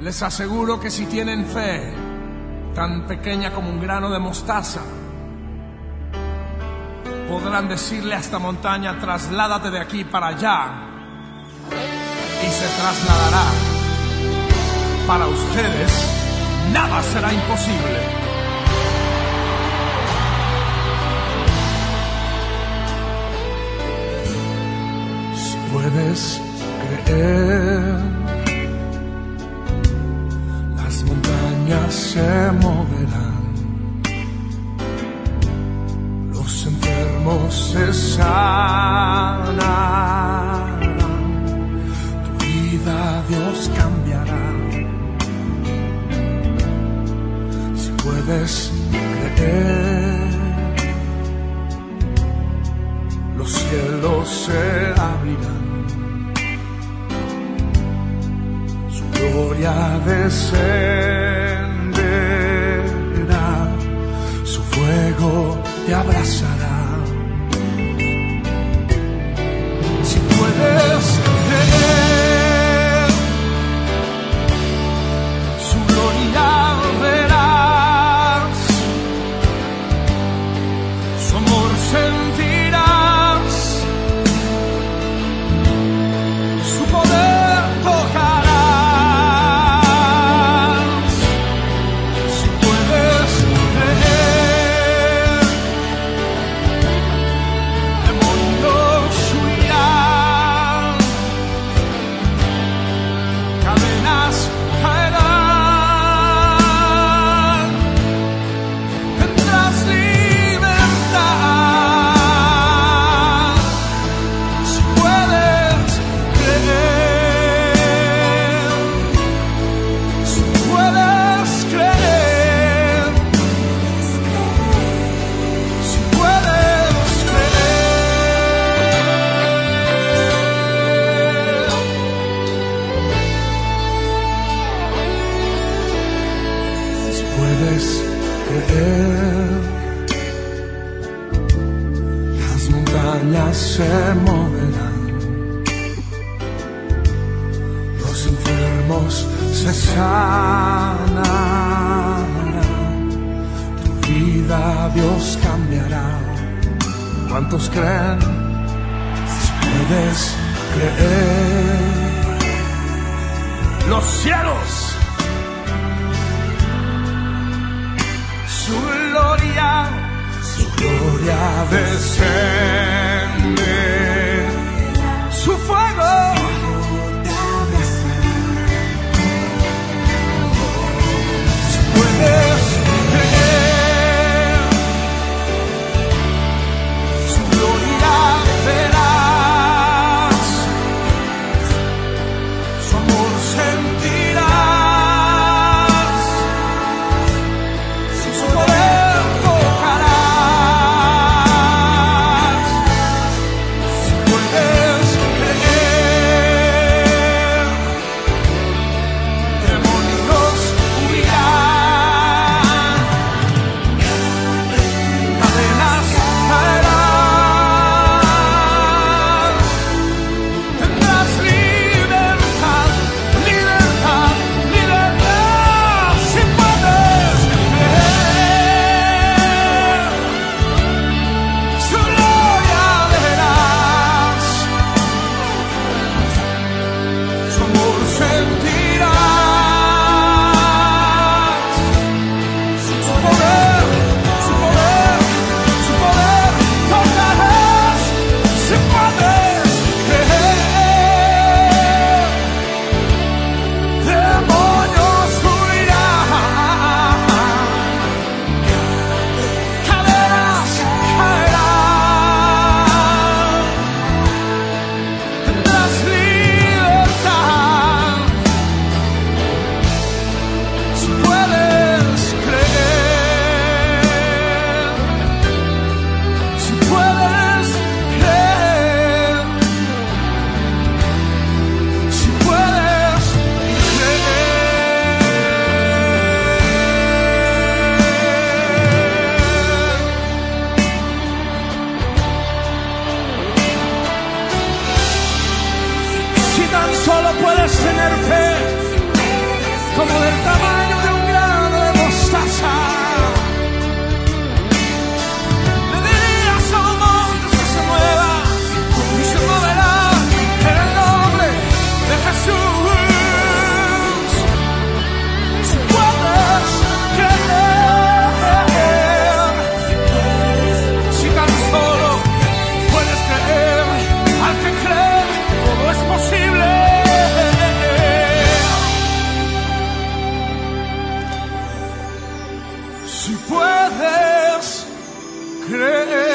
Les aseguro que si tienen fe, tan pequeña como un grano de mostaza, podrán decirle a esta montaña: trasládate de aquí para allá, y se trasladará. Para ustedes, nada será imposible. Si puedes creer, las montañas se moverán, los enfermos se sanarán, tu vida Dios cambiará. Si puedes creer, los cielos se abrirán, su gloria descenderá, su fuego te abrazará. Si puedes creer, su gloria verás, su amor sentirás, su poder tocarás. Si puedes creer, demonios huirán, cadenas caerán, tendrás libertad. Si puedes creer, si puedes creer, si puedes creer, si puedes creer, las montañas se moverán, los enfermos se sanarán, tu vida Dios cambiará. ¿Cuántos creen? Si puedes creer, los cielos, su gloria descende, su fuego si puedes creer, su gloria verás, su amor sentirás, su poder tocarás. Si puedes creer.